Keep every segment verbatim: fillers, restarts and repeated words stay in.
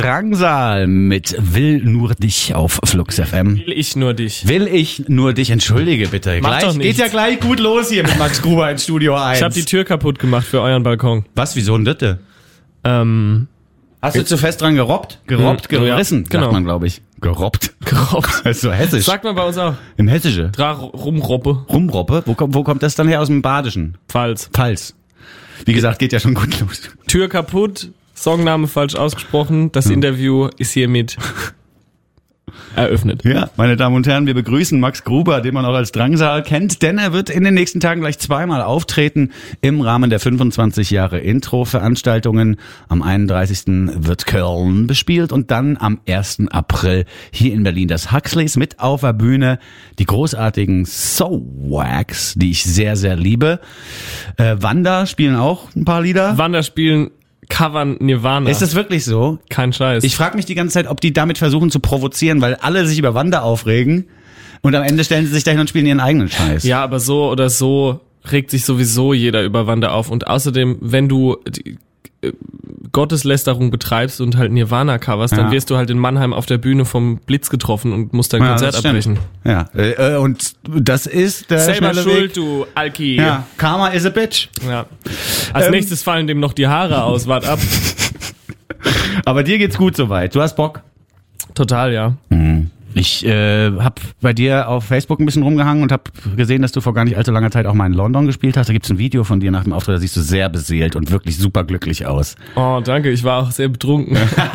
Drangsal mit Will nur dich auf Flux F M. Will ich nur dich. Will ich nur dich, entschuldige bitte. Mach Gleich, doch nichts. geht ja gleich gut los hier mit Max Gruber in Studio eins. Ich habe die Tür kaputt gemacht für euren Balkon. Was, wieso denn das? Ähm, Hast du zu fest dran gerobbt? Gerobbt, Mhm, gerissen, ja, genau. sagt man, glaube ich. Gerobbt. gerobbt. Das ist so hessisch. Sagt man bei uns auch. Im Hessische. Dra rumroppe. Rumroppe? Wo kommt, wo kommt das dann her? Aus dem Badischen? Pfalz. Pfalz. Wie gesagt, geht ja schon gut los. Tür kaputt, Songname falsch ausgesprochen. Das Ja. Interview ist hiermit eröffnet. Ja, meine Damen und Herren, wir begrüßen Max Gruber, den man auch als Drangsal kennt, denn er wird in den nächsten Tagen gleich zweimal auftreten im Rahmen der fünfundzwanzig Jahre Intro-Veranstaltungen. Am einunddreißigsten wird Köln bespielt und dann am ersten April hier in Berlin das Huxleys mit auf der Bühne. Die großartigen So-Wax, die ich sehr, sehr liebe. Äh, Wanda spielen auch ein paar Lieder. Wander spielen, covern Nirvana. Ist das wirklich so? Kein Scheiß. Ich frage mich die ganze Zeit, ob die damit versuchen zu provozieren, weil alle sich über Wanda aufregen und am Ende stellen sie sich dahin und spielen ihren eigenen Scheiß. Ja, aber so oder so regt sich sowieso jeder über Wander auf. Und außerdem, wenn du die, äh, Gotteslästerung betreibst und halt Nirvana coverst, Ja. dann wirst du halt in Mannheim auf der Bühne vom Blitz getroffen und musst dein Ja, Konzert das stimmt. abbrechen. Ja, äh, und das ist der Selber schnelle schuld, Weg. du Alki. Ja, Karma is a bitch. Ja. Als Ähm. nächstes fallen dem noch die Haare aus. Wart ab. Aber dir geht's gut soweit. Du hast Bock? Total, ja. Ich äh, habe bei dir auf Facebook ein bisschen rumgehangen und habe gesehen, dass du vor gar nicht allzu langer Zeit auch mal in London gespielt hast. Da gibt's ein Video von dir nach dem Auftritt, da siehst du sehr beseelt und wirklich super glücklich aus. Oh, danke. Ich war auch sehr betrunken.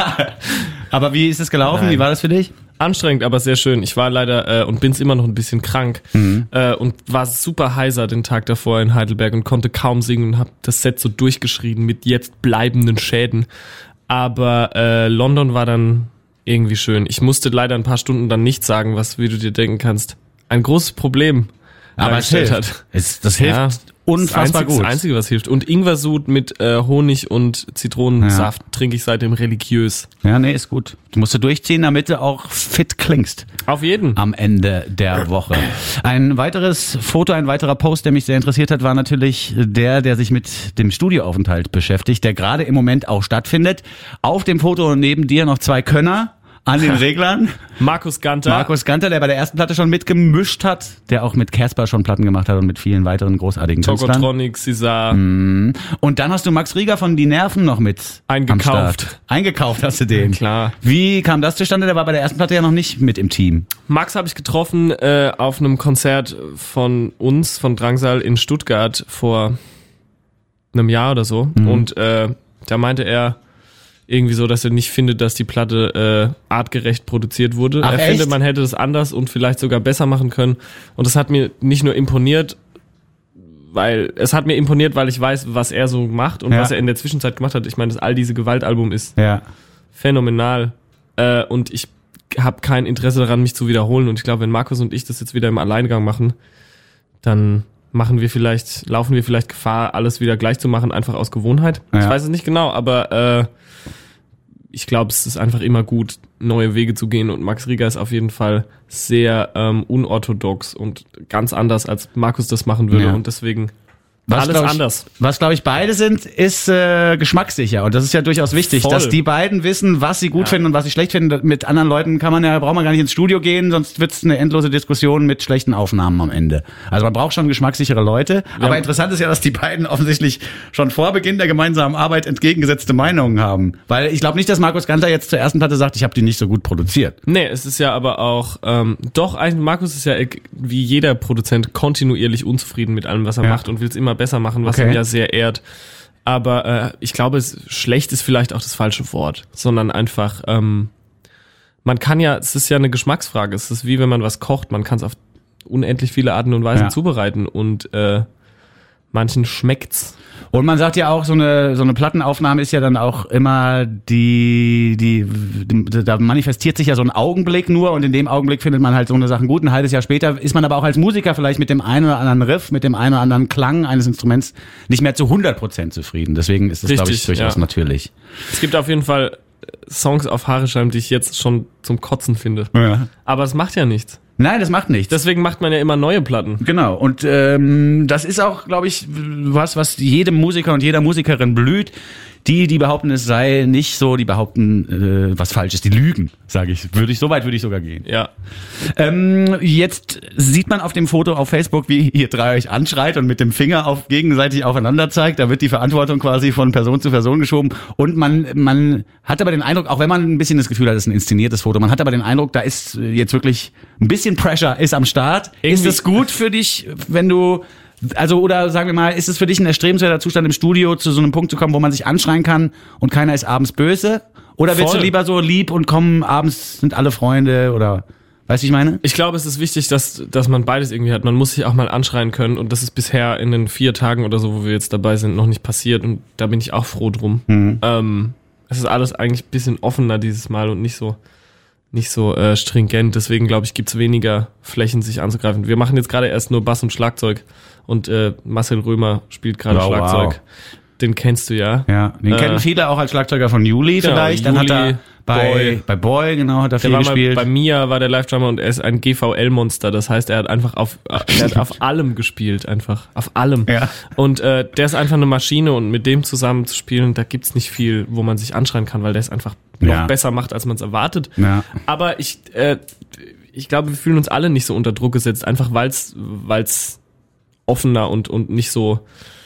Aber wie ist es gelaufen? Nein. Wie war das für dich? Anstrengend, aber sehr schön. Ich war leider äh, und bin's immer noch ein bisschen krank Mhm. äh, und war super heiser den Tag davor in Heidelberg und konnte kaum singen und habe das Set so durchgeschrien mit jetzt bleibenden Schäden. Aber äh, London war dann irgendwie schön. Ich musste leider ein paar Stunden dann nicht sagen, was, wie du dir denken kannst, ein großes Problem Aber es dargestellt hilft. hat. Es, das hilft Ja, unfassbar das Einzige, gut. Das Einzige, was hilft. Und Ingwersud mit äh, Honig und Zitronensaft trinke ich seitdem religiös. Ja, nee, ist gut. Du musst du durchziehen, damit du auch fit klingst Auf jeden. am Ende der Woche. Ein weiteres Foto, ein weiterer Post, der mich sehr interessiert hat, war natürlich der, der sich mit dem Studioaufenthalt beschäftigt, der gerade im Moment auch stattfindet. Auf dem Foto neben dir noch zwei Könner an den Reglern. Markus Ganter. Markus Ganter, der bei der ersten Platte schon mitgemischt hat, der auch mit Casper schon Platten gemacht hat und mit vielen weiteren großartigen Künstlern. Tokotronic, César. Und dann hast du Max Rieger von Die Nerven noch mit Eingekauft. am Start. Eingekauft hast du den. Klar. Wie kam das zustande? Der war bei der ersten Platte ja noch nicht mit im Team. Max habe ich getroffen äh, auf einem Konzert von uns, von Drangsal in Stuttgart vor einem Jahr oder so. Mhm. Und äh, da meinte er irgendwie so, dass er nicht findet, dass die Platte äh, artgerecht produziert wurde. Ach, er echt? findet, man hätte es anders und vielleicht sogar besser machen können. Und das hat mir nicht nur imponiert, weil es hat mir imponiert, weil ich weiß, was er so macht und Ja. was er in der Zwischenzeit gemacht hat. Ich meine, das All diese Gewaltalbum ist Ja. phänomenal. Äh, und ich habe kein Interesse daran, mich zu wiederholen. Und ich glaube, wenn Markus und ich das jetzt wieder im Alleingang machen, dann machen wir vielleicht, laufen wir vielleicht Gefahr, alles wieder gleich zu machen, einfach aus Gewohnheit. Ja. Ich weiß es nicht genau, aber äh, ich glaube, es ist einfach immer gut, neue Wege zu gehen. Und Max Rieger ist auf jeden Fall sehr ähm, unorthodox und ganz anders, als Markus das machen würde. Ja. Und deswegen Was, alles glaub ich, anders. Was, glaube ich, beide sind, ist äh, geschmackssicher. Und das ist ja durchaus wichtig, Voll. dass die beiden wissen, was sie gut Ja. finden und was sie schlecht finden. Mit anderen Leuten kann man ja, braucht man gar nicht ins Studio gehen, sonst wird's eine endlose Diskussion mit schlechten Aufnahmen am Ende. Also man braucht schon geschmackssichere Leute. Aber Ja. interessant ist ja, dass die beiden offensichtlich schon vor Beginn der gemeinsamen Arbeit entgegengesetzte Meinungen haben. Weil ich glaube nicht, dass Markus Ganter jetzt zur ersten Platte sagt, ich habe die nicht so gut produziert. Nee, es ist ja aber auch, ähm, doch, eigentlich, Markus ist ja äh, wie jeder Produzent kontinuierlich unzufrieden mit allem, was er Ja. macht und will es immer besser machen, was Okay. ihn ja sehr ehrt. Aber äh, ich glaube, es, schlecht ist vielleicht auch das falsche Wort, sondern einfach, ähm, man kann ja, es ist ja eine Geschmacksfrage, es ist wie wenn man was kocht, man kann es auf unendlich viele Arten und Weisen Ja. zubereiten und äh, manchen schmeckt's. Und man sagt ja auch, so eine so eine Plattenaufnahme ist ja dann auch immer die, die, die, da manifestiert sich ja so ein Augenblick nur und in dem Augenblick findet man halt so eine Sachen gut. Ein halbes Jahr später ist man aber auch als Musiker vielleicht mit dem einen oder anderen Riff, mit dem einen oder anderen Klang eines Instruments nicht mehr zu hundert Prozent zufrieden. Deswegen ist das, glaube ich, Richtig, durchaus ja. natürlich. Es gibt auf jeden Fall Songs auf Haaresheim, die ich jetzt schon zum Kotzen finde. Ja. Aber es macht ja nichts. Nein, das macht nichts. Deswegen macht man ja immer neue Platten. Genau, und ähm, das ist auch, glaube ich, was, was jedem Musiker und jeder Musikerin blüht, Die, die behaupten, es sei nicht so, die behaupten, äh, was falsch ist, die lügen, sage ich. Würde ich, so weit würde ich sogar gehen. Ja. Ähm, jetzt sieht man auf dem Foto auf Facebook, wie ihr drei euch anschreit und mit dem Finger auf gegenseitig aufeinander zeigt. Da wird die Verantwortung quasi von Person zu Person geschoben. Und man, man hat aber den Eindruck, auch wenn man ein bisschen das Gefühl hat, es ist ein inszeniertes Foto, man hat aber den Eindruck, da ist jetzt wirklich ein bisschen Pressure ist am Start. Irgendwie. Ist es gut für dich, wenn du Also, oder sagen wir mal, ist es für dich ein erstrebenswerter Zustand im Studio, zu so einem Punkt zu kommen, wo man sich anschreien kann und keiner ist abends böse? Oder willst Voll. du lieber so lieb und kommen, abends sind alle Freunde oder, weißt du, ich meine? Ich glaube, es ist wichtig, dass, dass man beides irgendwie hat. Man muss sich auch mal anschreien können und das ist bisher in den vier Tagen oder so, wo wir jetzt dabei sind, noch nicht passiert und da bin ich auch froh drum. Mhm. Ähm, es ist alles eigentlich ein bisschen offener dieses Mal und nicht so nicht so äh, stringent. Deswegen, glaube ich, gibt's weniger Flächen, sich anzugreifen. Wir machen jetzt gerade erst nur Bass und Schlagzeug und äh, Marcel Römer spielt gerade wow, Schlagzeug. Wow. Den kennst du ja. Ja, den äh, kennen viele auch als Schlagzeuger von Juli genau, vielleicht. Dann Juli, hat er bei Boy. bei Boy, genau, hat er viel der war gespielt. Mal, bei Mia war der Live-Drummer und er ist ein G V L-Monster. Das heißt, er hat einfach auf, er hat auf allem gespielt, einfach. Auf allem. Ja. Und äh, der ist einfach eine Maschine und mit dem zusammen zu spielen, da gibt's nicht viel, wo man sich anschreien kann, weil der es einfach noch ja. besser macht, als man es erwartet. Ja. Aber ich, äh, ich glaube, wir fühlen uns alle nicht so unter Druck gesetzt, einfach weil's, weil's offener und und nicht so,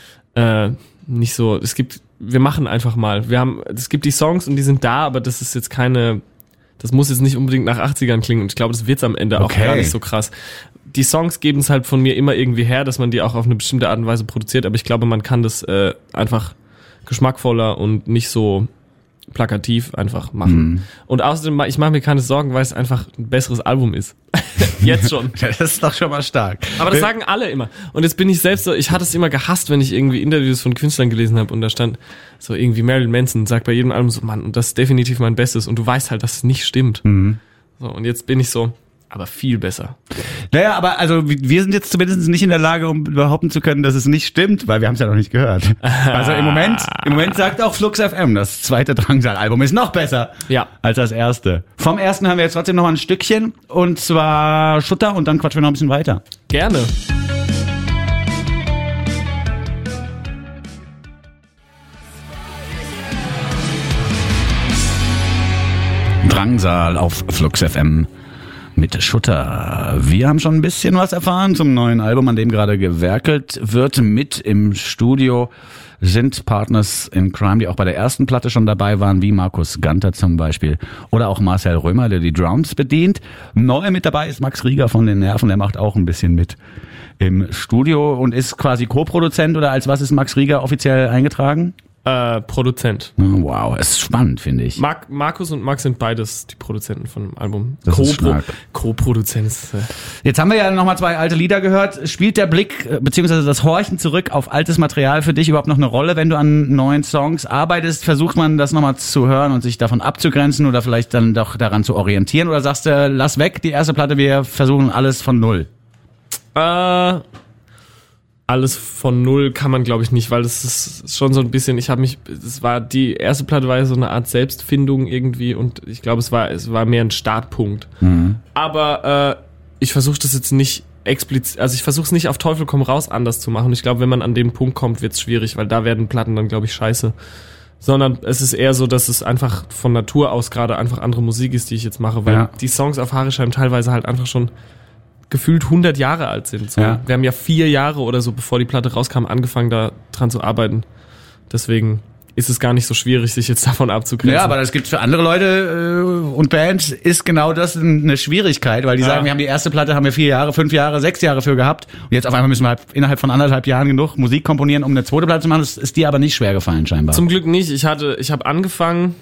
äh, nicht so. Es gibt Wir machen einfach mal. Wir haben, es gibt die Songs und die sind da, aber das ist jetzt keine, das muss jetzt nicht unbedingt nach achtzigern klingen und ich glaube, das wird's am Ende okay. auch gar nicht so krass. Die Songs geben es halt von mir immer irgendwie her, dass man die auch auf eine bestimmte Art und Weise produziert, aber ich glaube, man kann das äh, einfach geschmackvoller und nicht so plakativ einfach machen. Mhm. Und außerdem, ich mache mir keine Sorgen, weil es einfach ein besseres Album ist. Jetzt schon. Das ist doch schon mal stark. Aber das sagen alle immer. Und jetzt bin ich selbst so, ich hatte es immer gehasst, wenn ich irgendwie Interviews von Künstlern gelesen habe und da stand so irgendwie Marilyn Manson sagt bei jedem Album so, Mann, und das ist definitiv mein Bestes und du weißt halt, dass es nicht stimmt. Mhm. So, und jetzt bin ich so, aber viel besser. Naja, aber also wir sind jetzt zumindest nicht in der Lage, um behaupten zu können, dass es nicht stimmt, weil wir haben es ja noch nicht gehört. Also im Moment, im Moment sagt auch Flux F M, das zweite Drangsal-Album ist noch besser ja. als das erste. Vom ersten haben wir jetzt trotzdem noch ein Stückchen und zwar Schutter und dann quatschen wir noch ein bisschen weiter. Gerne. Drangsal auf Flux F M. Mit Schutter. Wir haben schon ein bisschen was erfahren zum neuen Album, an dem gerade gewerkelt wird. Mit im Studio sind Partners in Crime, die auch bei der ersten Platte schon dabei waren, wie Markus Ganter zum Beispiel. Oder auch Marcel Römer, der die Drums bedient. Neu mit dabei ist Max Rieger von den Nerven, der macht auch ein bisschen mit im Studio und ist quasi Co-Produzent. Oder als was ist Max Rieger offiziell eingetragen? Äh, Produzent. Oh, wow, es ist spannend, finde ich. Mark, Markus und Max sind beides die Produzenten von dem Album. Das ist stark. Co-Produzent. Äh Jetzt haben wir ja nochmal zwei alte Lieder gehört. Spielt der Blick bzw. das Horchen zurück auf altes Material für dich überhaupt noch eine Rolle, wenn du an neuen Songs arbeitest? Versucht man das nochmal zu hören und sich davon abzugrenzen oder vielleicht dann doch daran zu orientieren? Oder sagst du, lass weg die erste Platte, wir versuchen alles von Null? Äh... Alles von Null kann man, glaube ich, nicht, weil das ist schon so ein bisschen, ich habe mich, es war, die erste Platte war ja so eine Art Selbstfindung irgendwie und ich glaube, es war, es war mehr ein Startpunkt. Mhm. Aber äh, ich versuche das jetzt nicht explizit, also ich versuche es nicht auf Teufel komm raus anders zu machen. Ich glaube, wenn man an den Punkt kommt, wird's schwierig, weil da werden Platten dann, glaube ich, scheiße. Sondern es ist eher so, dass es einfach von Natur aus gerade einfach andere Musik ist, die ich jetzt mache, weil ja. die Songs auf Haaresheim teilweise halt einfach schon gefühlt hundert Jahre alt sind. So. Ja. Wir haben ja vier Jahre oder so, bevor die Platte rauskam, angefangen da dran zu arbeiten. Deswegen ist es gar nicht so schwierig, sich jetzt davon abzugrenzen. Ja, aber das gibt für andere Leute äh, und Bands ist genau das eine Schwierigkeit, weil die ja. sagen, wir haben die erste Platte, haben wir vier Jahre, fünf Jahre, sechs Jahre für gehabt und jetzt auf einmal müssen wir halt innerhalb von anderthalb Jahren genug Musik komponieren, um eine zweite Platte zu machen. Das ist dir aber nicht schwer gefallen scheinbar. Zum Glück nicht. Ich hatte, ich habe angefangen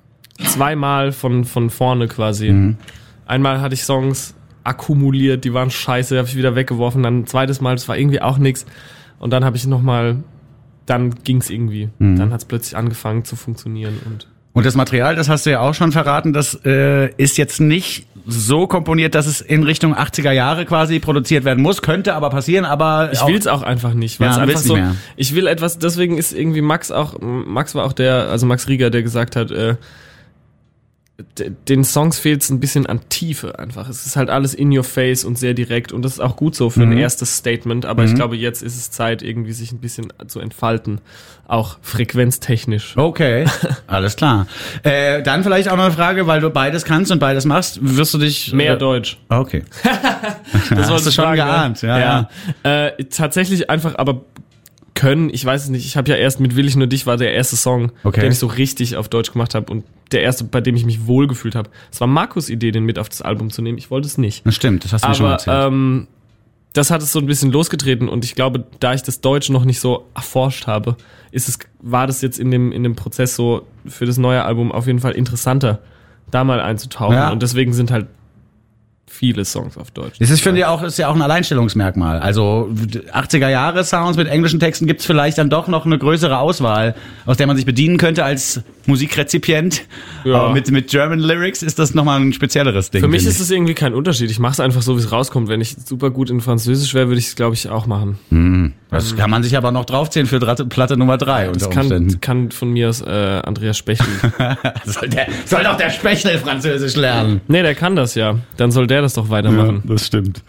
zweimal von von vorne quasi. Mhm. Einmal hatte ich Songs akkumuliert, die waren scheiße, habe ich wieder weggeworfen, dann ein zweites Mal, das war irgendwie auch nix und dann habe ich nochmal, dann ging's irgendwie, mhm. dann hat's plötzlich angefangen zu funktionieren und und das Material, das hast du ja auch schon verraten, das äh, ist jetzt nicht so komponiert, dass es in Richtung achtziger Jahre quasi produziert werden muss, könnte aber passieren, aber ich will's auch einfach nicht, weil ja, es einfach so, mehr. Ich will etwas, deswegen ist irgendwie Max auch, Max war auch der, also Max Rieger, der gesagt hat, äh, d- den Songs fehlt es ein bisschen an Tiefe einfach. Es ist halt alles in your face und sehr direkt und das ist auch gut so für Mhm. ein erstes Statement, aber Mhm. ich glaube, jetzt ist es Zeit, irgendwie sich ein bisschen zu entfalten, auch frequenztechnisch. Okay, alles klar. Äh, dann vielleicht auch noch eine Frage, weil du beides kannst und beides machst, wirst du dich... Mehr äh, Deutsch. Okay. Das hast du schon geahnt, ja, ja. Äh, tatsächlich einfach, aber können, ich weiß es nicht, ich habe ja erst mit Will ich nur dich war der erste Song, Okay. den ich so richtig auf Deutsch gemacht habe und der erste, bei dem ich mich wohlgefühlt habe. Es war Markus' Idee, den mit auf das Album zu nehmen. Ich wollte es nicht. Das stimmt, das hast du mir schon Aber erzählt. ähm, das hat es so ein bisschen losgetreten und ich glaube, da ich das Deutsch noch nicht so erforscht habe, ist es, war das jetzt in dem, in dem Prozess so für das neue Album auf jeden Fall interessanter, da mal einzutauchen. Ja. Und deswegen sind halt viele Songs auf Deutsch. Das ist, finde ich, auch, ist ja auch ein Alleinstellungsmerkmal. Also achtziger-Jahre-Sounds mit englischen Texten gibt's vielleicht dann doch noch eine größere Auswahl, aus der man sich bedienen könnte als Musikrezipient. Ja. Aber mit, mit German Lyrics ist das nochmal ein spezielleres Ding. Für mich finde ist es irgendwie kein Unterschied. Ich mache es einfach so, wie es rauskommt. Wenn ich super gut in Französisch wäre, würde ich es, glaube ich, auch machen. ich. Hm. Das kann man sich aber noch draufziehen für Drat- Platte Nummer drei unter Das Umständen. kann, kann von mir aus äh, Andreas Spechtel. soll, der, soll doch der Spechtel Französisch lernen. Nee, der kann das ja. Dann soll der das doch weitermachen. Ja, das stimmt.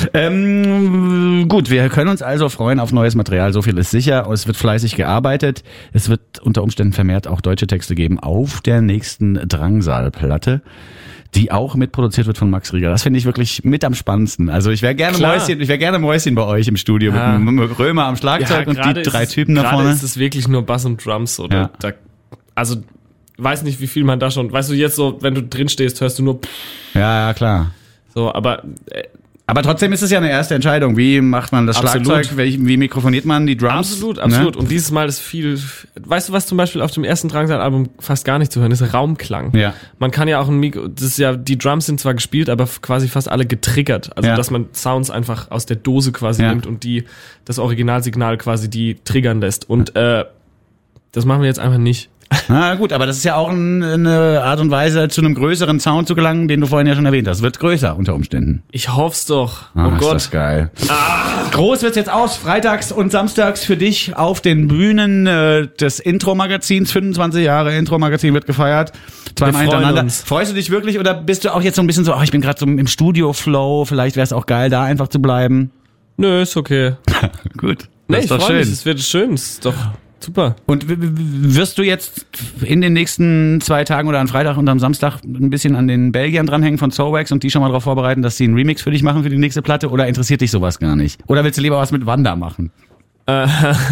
Ähm, gut, wir können uns also freuen auf neues Material. So viel ist sicher. Es wird fleißig gearbeitet. Es wird unter Umständen vermehrt auch deutsche Texte geben auf der nächsten Drangsal-Platte, die auch mitproduziert wird von Max Rieger. Das finde ich wirklich mit am spannendsten. Also ich wäre gerne Klar. Mäuschen, ich wäre gerne Mäuschen bei euch im Studio Ja. mit, mit Römer am Schlagzeug und die gerade drei ist es- Typen da gerade vorne. ist es wirklich nur Bass und Drums. Oder Ja. da, also weiß nicht, wie viel man da schon. Weißt du, jetzt so, wenn du drin stehst, hörst du nur Ja, ja, klar. so, aber äh, Aber trotzdem ist es ja eine erste Entscheidung. Wie macht man das Absolut. Schlagzeug? Wie, wie mikrofoniert man die Drums? absolut, absolut. Ne? Und dieses Mal ist viel. Weißt du, was zum Beispiel auf dem ersten Drangsal-Album fast gar nicht zu hören ist? Raumklang. Ja. Man kann ja auch ein Mikro. Das ist ja, die Drums sind zwar gespielt, aber quasi fast alle getriggert. Also Ja. dass man Sounds einfach aus der Dose quasi Ja. nimmt und die das Originalsignal quasi die triggern lässt. Und äh, das machen wir jetzt einfach nicht. Na gut, aber das ist ja auch ein, eine Art und Weise, zu einem größeren Sound zu gelangen, den du vorhin ja schon erwähnt hast. Wird größer unter Umständen. Ich hoff's doch. Ah, oh ist Gott. das geil. Groß wird's jetzt aus, freitags und samstags für dich auf den Bühnen äh, des Intro-Magazins. fünfundzwanzig Jahre Intro-Magazin wird gefeiert. Zweimal Wir freuen hintereinander. uns. Freust du dich wirklich oder bist du auch jetzt so ein bisschen so, ach, ich bin gerade so im Studio-Flow, vielleicht wäre es auch geil, da einfach zu bleiben? Nö, ist okay. Gut. Nee, Das ist ich doch freu schön. mich. Es wird schön. Es ist doch super. Und w- w- wirst du jetzt in den nächsten zwei Tagen oder am Freitag und am Samstag ein bisschen an den Belgiern dranhängen von Soulwax und die schon mal darauf vorbereiten, dass sie einen Remix für dich machen für die nächste Platte? Oder interessiert dich sowas gar nicht? Oder willst du lieber was mit Wanda machen? Äh,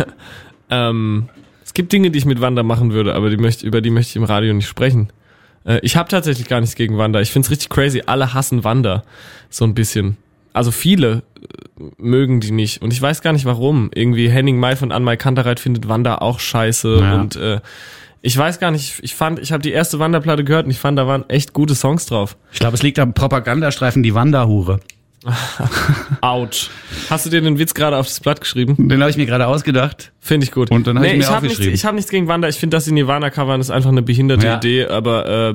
ähm, es gibt Dinge, die ich mit Wanda machen würde, aber die möchte, über die möchte ich im Radio nicht sprechen. Äh, ich habe tatsächlich gar nichts gegen Wanda. Ich find's richtig crazy. Alle hassen Wanda. So ein bisschen. Also viele äh, mögen die nicht. Und ich weiß gar nicht warum. Irgendwie Henning May von Anmai Kantereit findet Wanda auch scheiße. Ja. Und äh, ich weiß gar nicht, ich fand, ich habe die erste Wanda-Platte gehört und ich fand, da waren echt gute Songs drauf. Ich glaube, es liegt am Propagandastreifen Die Wanda-Hure. Autsch. Hast du dir den Witz gerade auf das Blatt geschrieben? Den habe ich mir gerade ausgedacht. Finde ich gut. Und dann hab ich mir ich hab nichts, aufgeschrieben. ich habe nichts gegen Wanda. Ich finde, dass sie Nirvana covern, ist einfach eine behinderte Ja. Idee, aber äh,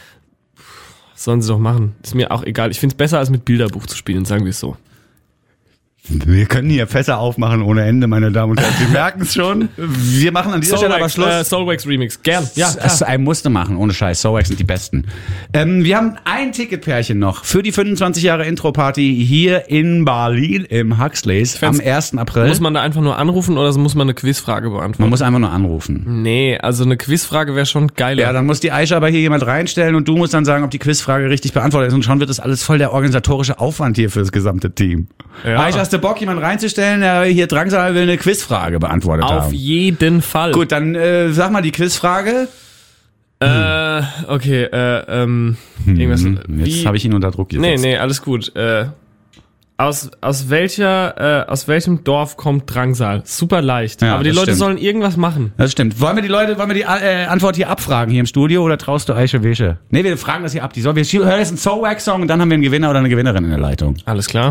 sollen sie doch machen. Ist mir auch egal. Ich finde es besser, als mit Bilderbuch zu spielen, sagen wir es so. Wir können hier Fässer aufmachen ohne Ende, meine Damen und Herren. Sie merken es schon. Wir machen an dieser Stelle aber Schluss. Äh, Soulwax Remix. Gern. Ja, Das ist ein Muster machen, ohne Scheiß. Soulwax sind die Besten. Ähm, wir haben ein Ticketpärchen noch für die fünfundzwanzig Jahre Intro-Party hier in Berlin im Huxleys am ersten April. Muss man da einfach nur anrufen oder muss man eine Quizfrage beantworten? Man muss einfach nur anrufen. Nee, also eine Quizfrage wäre schon geiler. Ja, dann muss die Aisha aber hier jemand reinstellen und du musst dann sagen, ob die Quizfrage richtig beantwortet ist. Und schon wird das alles voll der organisatorische Aufwand hier für das gesamte Team. Ja. Aisha, hast du Bock, jemanden reinzustellen, der hier Drangsal will eine Quizfrage beantwortet Auf haben? jeden Fall. Gut, dann äh, sag mal die Quizfrage. Äh, okay, äh, ähm, irgendwas. Hm, Jetzt habe ich ihn unter Druck gesetzt. Nee, nee, alles gut. Äh, aus, aus welcher, äh, aus welchem Dorf kommt Drangsal? Super leicht. Ja, Aber die das Leute stimmt. sollen irgendwas machen. Das stimmt. Wollen wir die Leute, wollen wir die äh, Antwort hier abfragen hier im Studio oder traust du Aisha Wesche? Nee, wir fragen das hier ab. Die soll, wir hören jetzt einen Soulwax-Song und dann haben wir einen Gewinner oder eine Gewinnerin in der Leitung. Alles klar.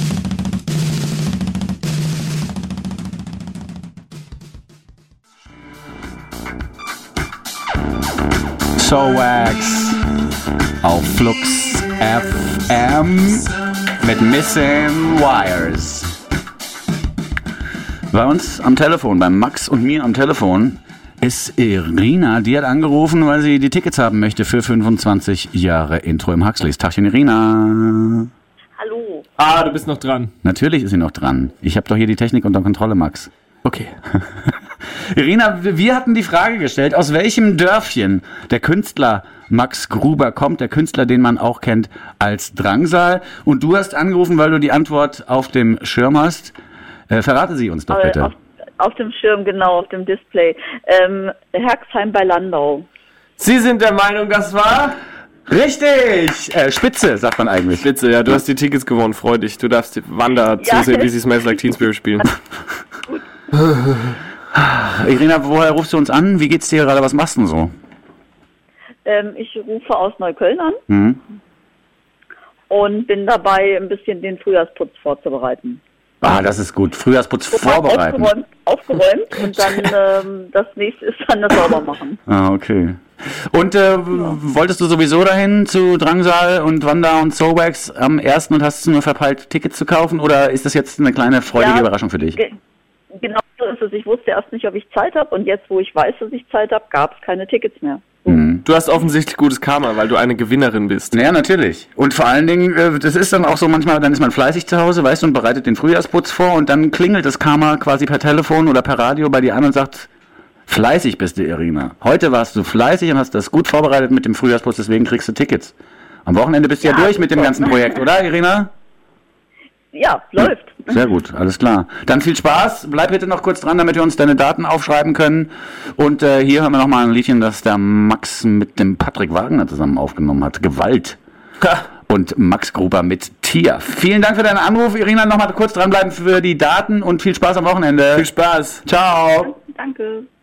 Soulwax auf Flux F M mit Missing Wires. Bei uns am Telefon, bei Max und mir am Telefon, ist Irina. Die hat angerufen, weil sie die Tickets haben möchte für fünfundzwanzig Jahre Intro im Huxleys. Tagchen, Irina. Hallo. Ah, du bist noch dran. Natürlich ist sie noch dran. Ich habe doch hier die Technik unter Kontrolle, Max. Okay. Irina, wir hatten die Frage gestellt, aus welchem Dörfchen der Künstler Max Gruber kommt, der Künstler, den man auch kennt als Drangsal. Und du hast angerufen, weil du die Antwort auf dem Schirm hast. Äh, verrate sie uns doch Aber bitte. Auf, auf dem Schirm, genau, auf dem Display. Ähm, Herxheim bei Landau. Sie sind der Meinung, das war? Richtig! Äh, Spitze, sagt man eigentlich. Spitze, ja, du hast die Tickets gewonnen, freu dich. Du darfst die Wanda Ja. zusehen, wie sie Smells Like Teen Spirit spielen. Irina, woher rufst du uns an? Wie geht's dir gerade? Was machst du denn so? Ähm, ich rufe aus Neukölln an Mhm. und bin dabei, ein bisschen den Frühjahrsputz vorzubereiten. Ah, das ist gut. Frühjahrsputz vorbereiten. Aufgeräumt, aufgeräumt und dann ähm, das nächste ist dann das sauber machen. Ah, okay. Und äh, wolltest du sowieso dahin zu Drangsal und Wanda und Sobex am ersten und hast du nur verpeilt, Tickets zu kaufen? Oder ist das jetzt eine kleine freudige Ja, Überraschung für dich? Ge genau so ist es. Ich wusste erst nicht, ob ich Zeit habe und jetzt, wo ich weiß, dass ich Zeit habe, gab es keine Tickets mehr. Mhm. Du hast offensichtlich gutes Karma, weil du eine Gewinnerin bist. Ja, natürlich. Und vor allen Dingen, äh, das ist dann auch so manchmal, dann ist man fleißig zu Hause, weißt du, und bereitet den Frühjahrsputz vor und dann klingelt das Karma quasi per Telefon oder per Radio bei dir an und sagt, fleißig bist du, Irina. Heute warst du fleißig und hast das gut vorbereitet mit dem Frühjahrsputz, deswegen kriegst du Tickets. Am Wochenende bist du ja, Ja, durch mit dem ganzen Projekt, oder, Irina? Ja, läuft. Sehr gut, alles klar. Dann viel Spaß. Bleib bitte noch kurz dran, damit wir uns deine Daten aufschreiben können. Und äh, hier hören wir nochmal ein Liedchen, das der Max mit dem Patrick Wagner zusammen aufgenommen hat. Gewalt. Und Max Gruber mit Tier. Vielen Dank für deinen Anruf, Irina. Nochmal kurz dranbleiben für die Daten und viel Spaß am Wochenende. Viel Spaß. Ciao. Danke.